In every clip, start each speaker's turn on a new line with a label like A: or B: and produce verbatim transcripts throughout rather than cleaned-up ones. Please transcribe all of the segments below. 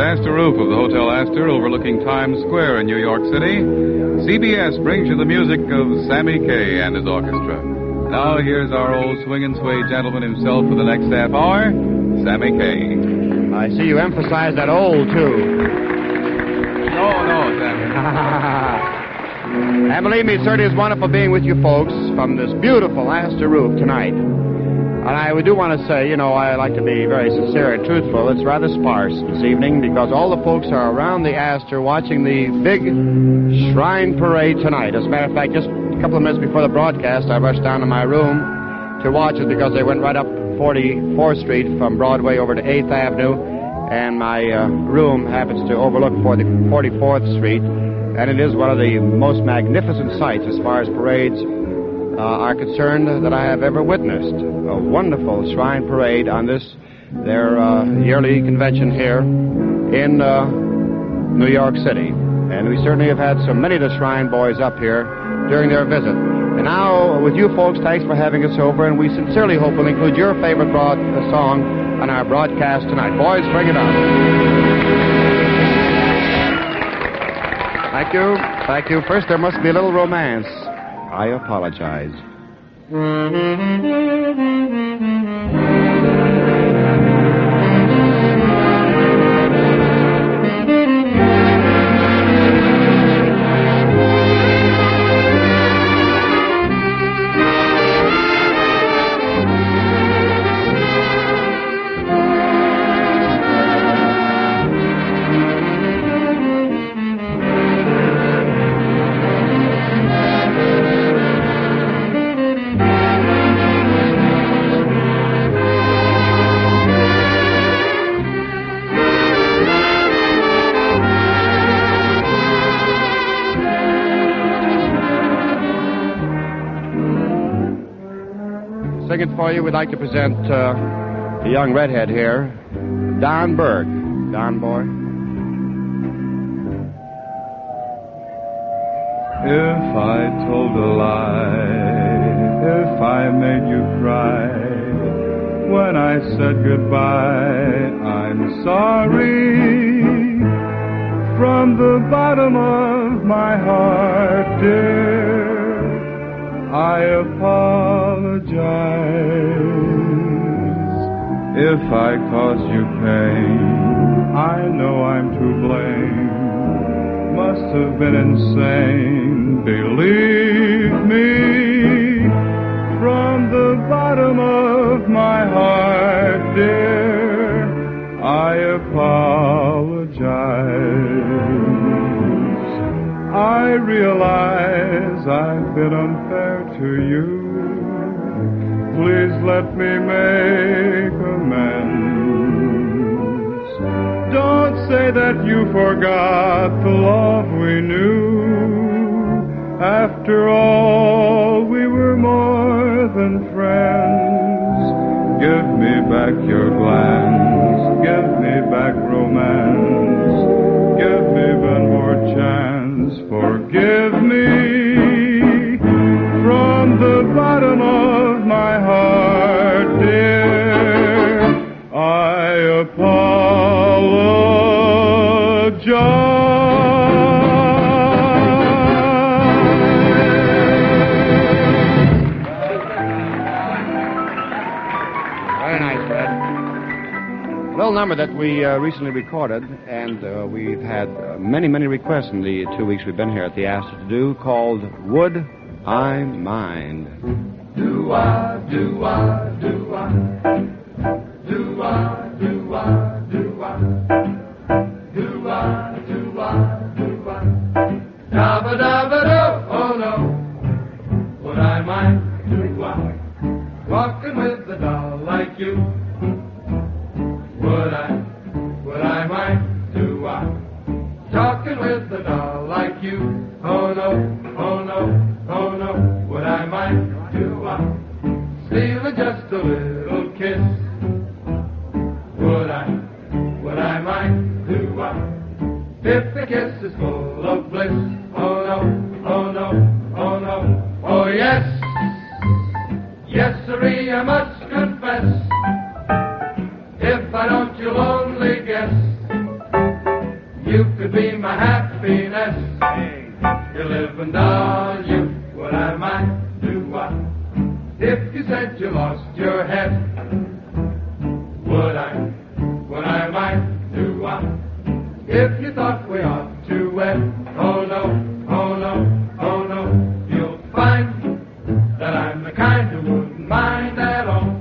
A: Astor roof of the Hotel Astor overlooking Times Square in New York City, C B S brings you the music of Sammy Kaye and his orchestra. Now here's our old swing and sway gentleman himself for the next half hour, Sammy Kaye.
B: I see you emphasize that old, too.
A: No, no, Sammy.
B: And believe me, it certainly is wonderful being with you folks from this beautiful Astor roof tonight. And I do want to say, you know, I like to be very sincere and truthful. It's rather sparse this evening because all the folks are around the Astor watching the big Shrine Parade tonight. As a matter of fact, just a couple of minutes before the broadcast, I rushed down to my room to watch it because they went right up forty-fourth Street from Broadway over to eighth Avenue, and my uh, room happens to overlook forty-fourth Street, and it is one of the most magnificent sights as far as parades uh, are concerned that I have ever witnessed. A wonderful Shrine Parade on this, their uh, yearly convention here in uh, New York City. And we certainly have had so many of the Shrine Boys up here during their visit. And now, with you folks, thanks for having us over, and we sincerely hope we'll include your favorite broad uh, song on our broadcast tonight. Boys, bring it on. Thank you. Thank you. First, there must be a little romance. I apologize. Singing for you, we'd like to present uh, the young redhead here, Don Berg. Don, boy.
C: If I told a lie, if I made you cry, when I said goodbye, I'm sorry. From the bottom of my heart, dear, I apologize. If I caused you pain, I know I'm to blame. Must have been insane, believe me. From the bottom of my heart, dear, I apologize. I realize I've been unfair to you. Please let me make amends. Don't say that you forgot the love we knew. After all, we were more than friends. Give me back your glance. Give me back romance. Give me one more chance. Forgive me. From the bottom of my heart, dear, I apologize.
B: Very nice, Fred. A little number that we uh, recently recorded, and uh, we've had uh, many, many requests in the two weeks we've been here at the Astor to do, called Would I Mind?
D: Do I, do I, do I, do I, do I, do I, do I, do I, do I, dabba dabba do, oh no, would I mind, do I, walking with a doll like you, would I, would I mind, do I, talking with a doll like you, oh no, oh no, oh no, would I mind, do I, stealing just a little kiss, would I, would I mind, do I, if the kiss is full of bliss, oh no, oh no, oh no, oh yes, yes sirree, I must confess, if I don't you'll only guess, could be my happiness. You live and doll you, what I might do what? If you said you lost your head, would I, would I might do what? If you thought we ought to wed, oh no, oh no, oh no, you'll find that I'm the kind who wouldn't mind at all.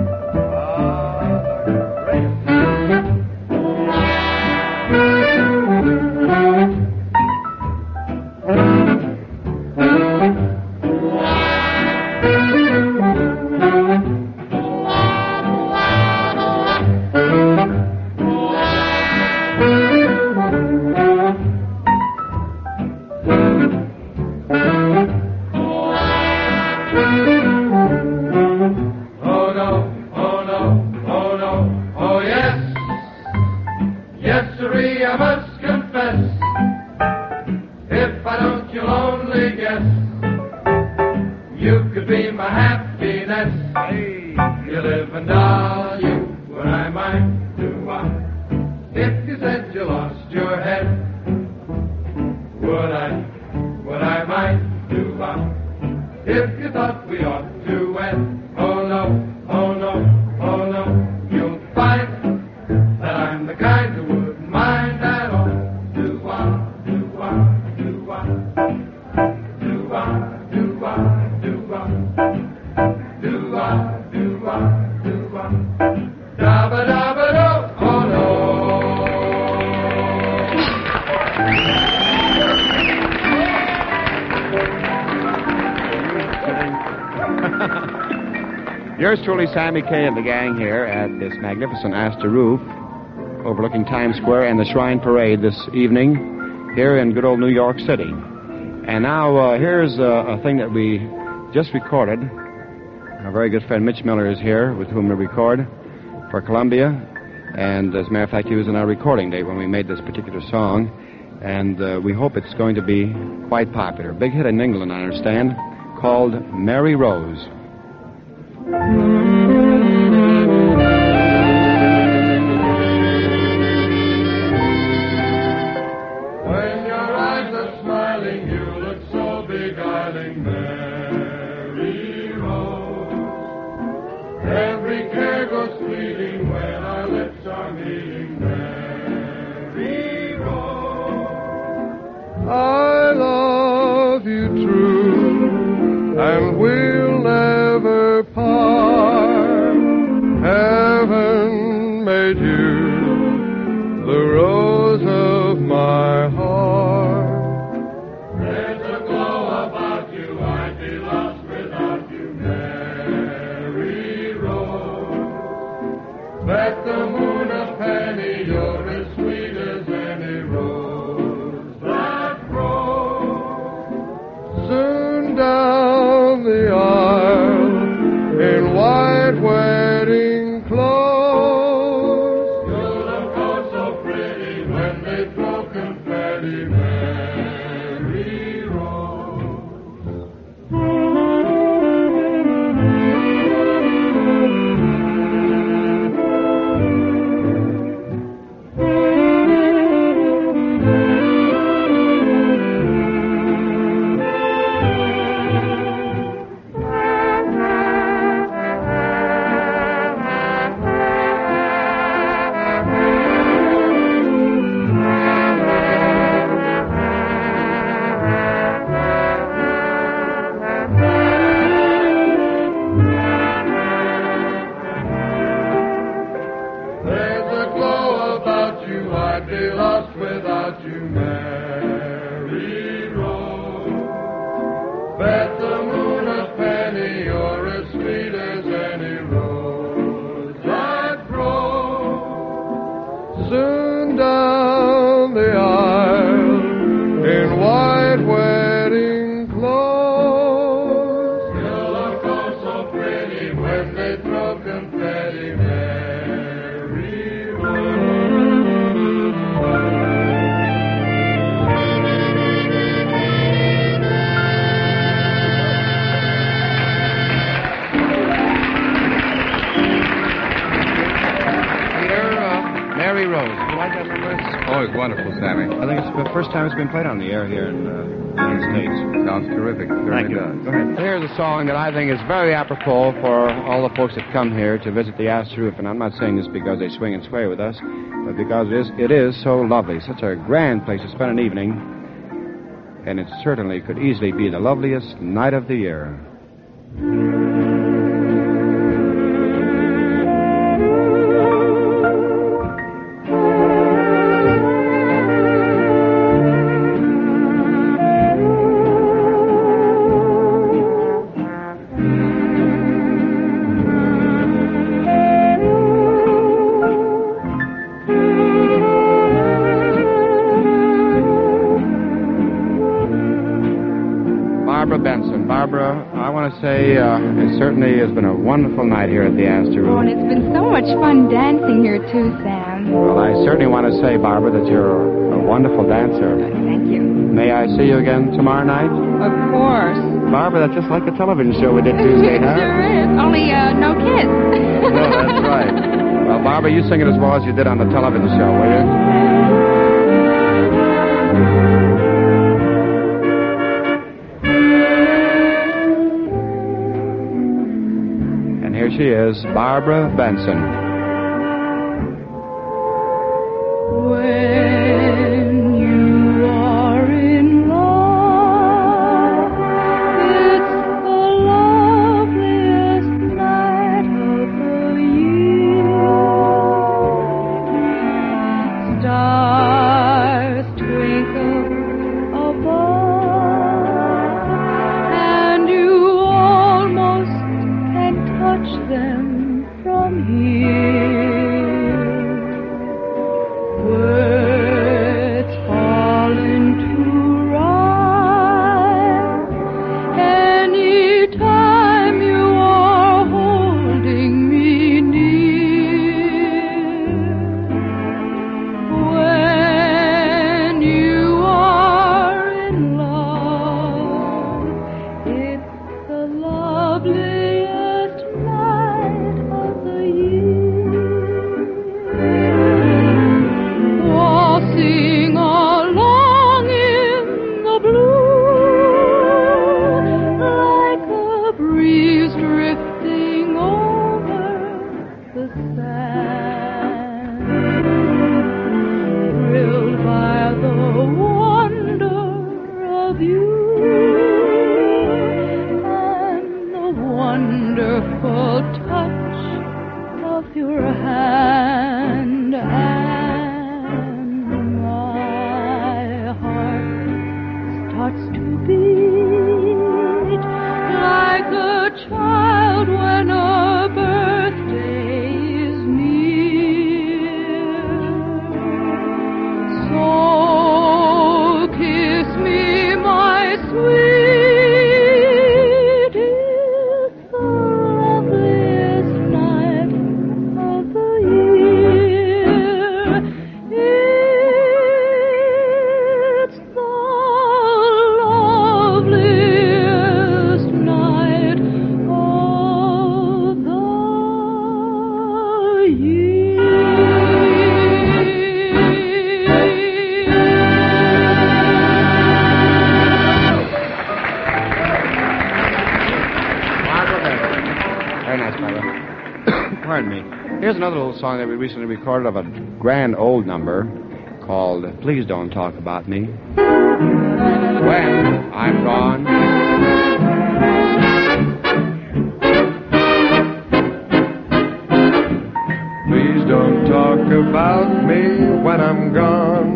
B: Yours truly, Sammy Kaye and the gang here at this magnificent Astor roof overlooking Times Square and the Shrine Parade this evening here in good old New York City. And now uh, here's a, a thing that we just recorded. Our very good friend Mitch Miller is here with whom we record for Columbia. And as a matter of fact, he was in our recording date when we made this particular song. And uh, we hope it's going to be quite popular. Big hit in England, I understand, called Mary Rose.
D: When your eyes are smiling, you look so beguiling, Mary Rose. Every care goes fleeting when our lips are meeting, Mary Rose.
C: I love you true, and we'll never part.
A: wonderful, Sammy.
B: I think it's the first time it's been played on the air here in uh, the United States.
A: Sounds terrific. Certainly
B: Thank you.
A: does.
B: Go ahead. Here's a song that I think is very apropos for all the folks that come here to visit the Astor Roof. And I'm not saying this because they swing and sway with us, but because it is, it is so lovely. Such a grand place to spend an evening. And it certainly could easily be the loveliest night of the year. Barbara Benson. Barbara, I want to say uh, it certainly has been a wonderful night here at the Astor
E: Oh,
B: Roof.
E: and it's been so much fun dancing here, too, Sam.
B: Well, I certainly want to say, Barbara, that you're a wonderful dancer.
E: Thank you.
B: May I see you again tomorrow night?
E: Of course.
B: Barbara, that's just like the television show we did Tuesday
E: It
B: night.
E: sure is. Only uh, no kids.
B: No, that's right. Well, Barbara, you sing it as well as you did on the television show, will you? And here she is, Barbara Benson.
E: When you are in love, it's the loveliest night of the year. Stars twinkle above, and you almost can touch them from here. Words fall into rhyme anytime you are holding me near. When you are in love, it's the loveliest night of the year. Waltzing along in the blue, like a breeze drifting over the sand, thrilled by the wonder of you and the wonderful touch of your hand, and my heart starts to beat like a child when a birthday is near. So kiss me, my sweet, it's the loveliest night of the year. It's the loveliest night of the
B: Very nice, Barbara. Pardon me. Here's another little song that we recently recorded of a grand old number called Please Don't Talk About Me. When I'm gone.
C: Please don't talk about me when I'm gone.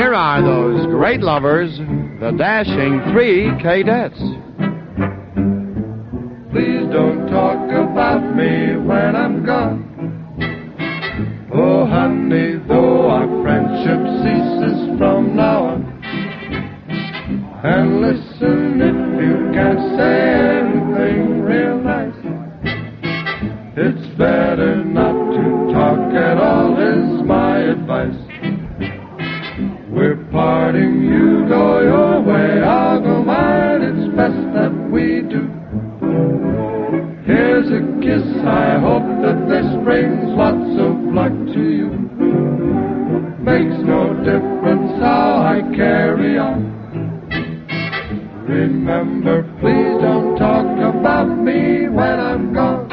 B: here are those great lovers, the Dashing Three Cadettes.
D: Please don't talk about me when I'm gone. Oh, honey, though our friendship ceases from now on. And listen, if you can't say anything real nice, it's better not to talk at all, is my advice. We're parting, you go your way, I'll go mine, it's best that we do. Here's a kiss, I hope that this brings lots of luck to you. Makes no difference how I carry on. Remember, please don't talk about me when I'm gone.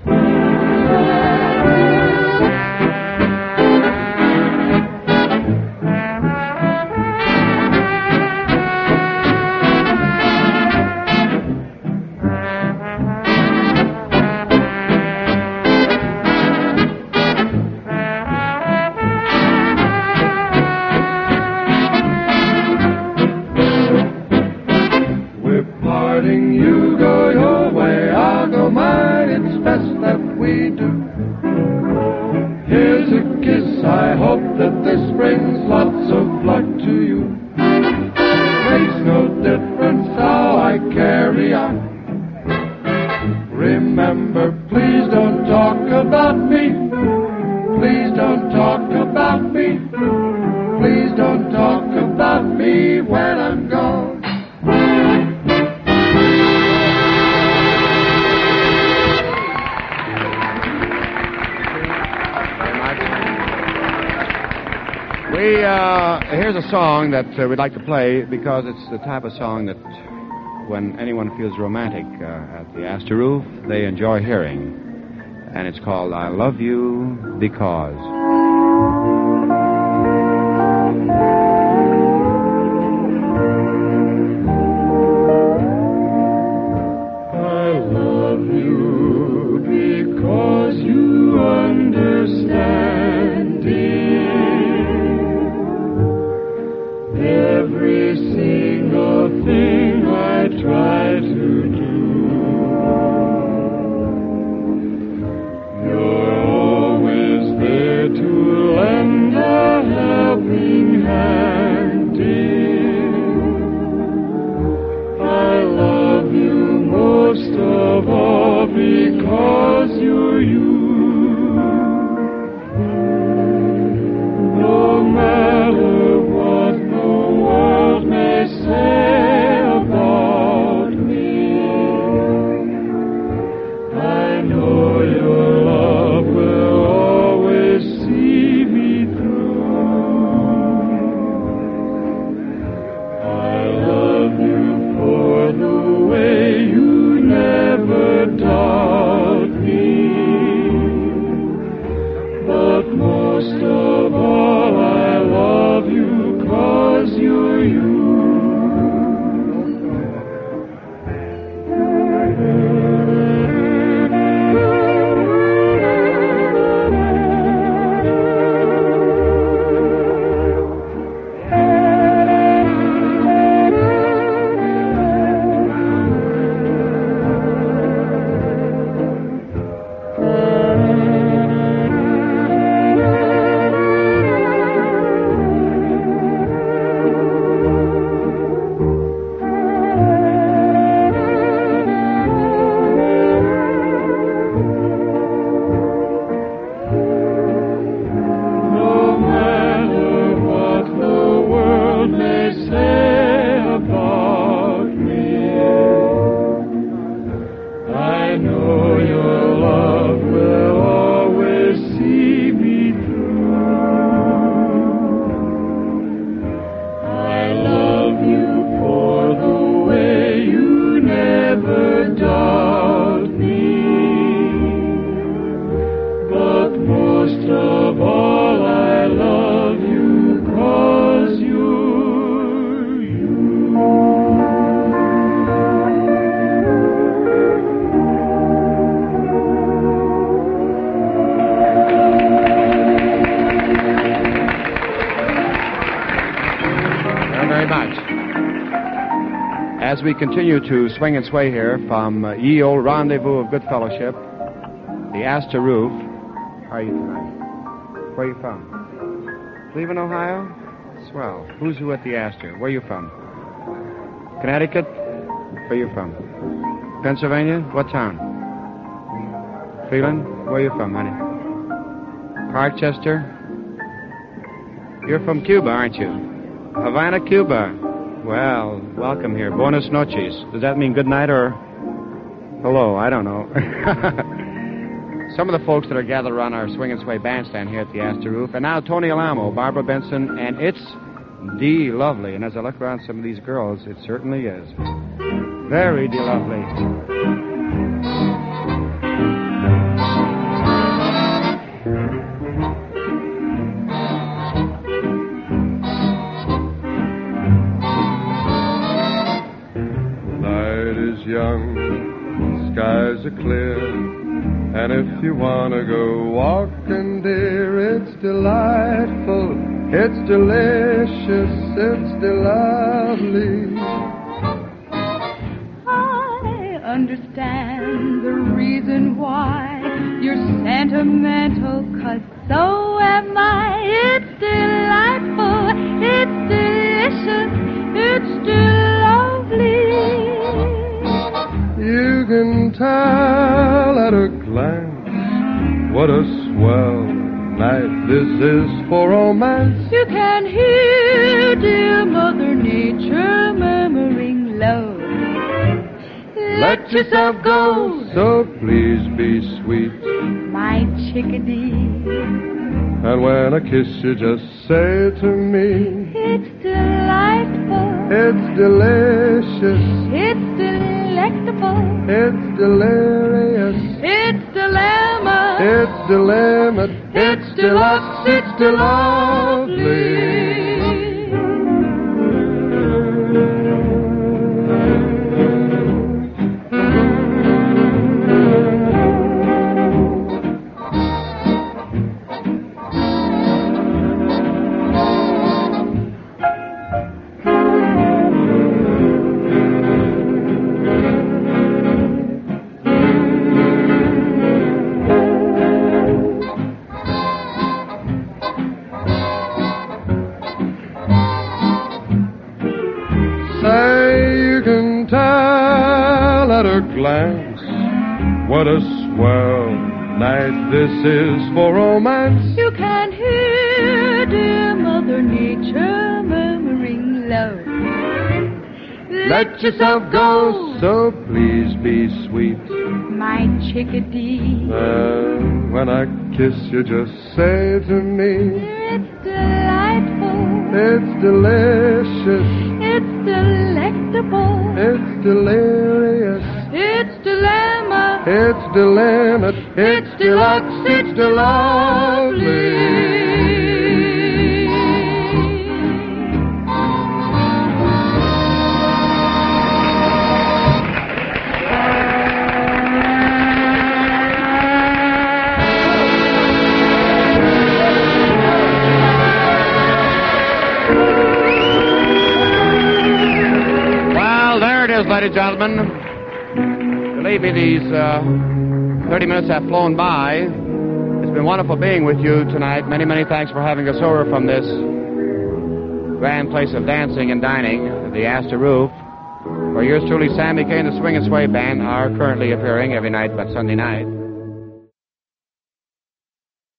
D: You go your way, I'll go mine, it's best that we do. Here's a kiss, I hope that this brings lots of luck to you. Makes no difference how I carry on. Remember, please don't talk about me. Please don't talk about me. Please don't talk about me when I'm gone.
B: We, uh, here's a song that uh, we'd like to play because it's the type of song that when anyone feels romantic uh, at the Astor Roof, they enjoy hearing. And it's called I Love You Because.
D: I love you because you understand it. Every single thing I try to do, you're always there to
B: as we continue to swing and sway here from uh, Ye Old Rendezvous of Good Fellowship, the Astor Roof. How are you tonight? Where are you from? Cleveland, Ohio? Swell. Who's who at the Astor? Where are you from? Connecticut? Where are you from? Pennsylvania? What town? Cleveland? Where are you from, honey? Parkchester? You're from Cuba, aren't you? Havana, Cuba. Well, welcome here. Buenas noches. Does that mean good night or hello? I don't know. Some of the folks that are gathered around our Swing and Sway bandstand here at the Astor Roof. And now Tony Alamo, Barbara Benson, and it's de-lovely. And as I look around some of these girls, it certainly is. Very de-lovely.
C: Young, skies are clear, and if you want to go walking, dear, it's delightful, it's delicious, it's de-lovely.
E: I understand the reason why you're sentimental, 'cause so am I. It's delightful, it's delicious, it's de-lovely.
C: You can tell at a glance what a swell night this is for romance.
E: You can hear dear Mother Nature murmuring low. Let yourself go,
C: so please be sweet,
E: my chickadee.
C: And when I kiss you, just say to me,
E: it's delightful,
C: it's delicious,
E: it's delectable,
C: it's delirious,
E: it's dilemma,
C: it's dilemma, it's deluxe, it's de-lovely. Glance, what a swell night this is for romance.
E: You can hear dear Mother Nature murmuring low.
C: Let yourself go, so please be sweet,
E: my chickadee.
C: And when I kiss you, just say to me,
E: it's delightful,
C: it's delicious,
E: it's delectable,
C: it's delirious,
E: it's dilemma,
C: it's dilemma, it's,
E: it's deluxe, it's de-lovely.
B: Well, there it is, ladies and gentlemen. Believe me, these uh, thirty minutes have flown by. It's been wonderful being with you tonight. Many, many thanks for having us over from this grand place of dancing and dining, the Astor Roof, where yours truly, Sammy Kay and the Swing and Sway Band, are currently appearing every night but Sunday night.